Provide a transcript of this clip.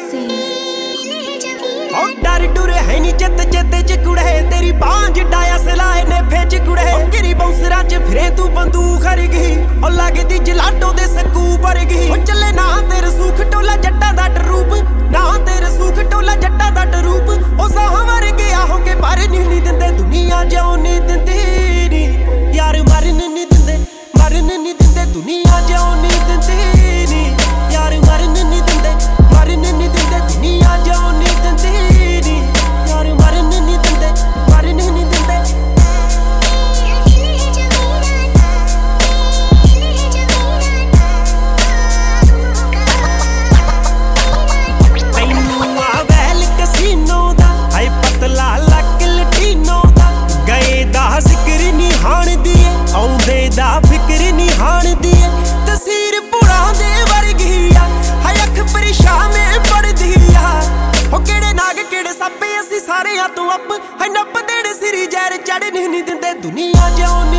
डर डुर है नी चित चित च कुड़े तेरी बांझ डाया सलाए ने फेच कुड़े गिरी बौंसरा च फिरे तू बंदूक हर गई और लगदी जलाटो दे सकू पर गई ओ चले ना तेरे सूख टोला जट्टा दा डरूप ना तेरे सूख टोला जट्टा दा डरूप ओ साह मर गया हो के पर नहीं दिंदे दुनिया जाओ नहीं दिंदी नी यार मरन नहीं दिंदे दुनिया जाओ नहीं दिंदी नी यार मरन नहीं दिंदे दुनिया जाओ नहीं दिंदी नी यार मरन नहीं दिंदे तैनू आ वैल कसीनो दा हाय पतला लक लटीनो दा गए दा जिक्र नहीं हाण दी आउंदे दा फिक्र नहीं हाण दी तस्वीर पुरा दे वर्गी आ हाय अख परेशान में पड़दी आ हो केड़े नाग केड़े सप्पे असी सारे आ तू अप हाय नप देड़े सिरी जैर चढ़ नहीं दिंदे दुनिया जाओ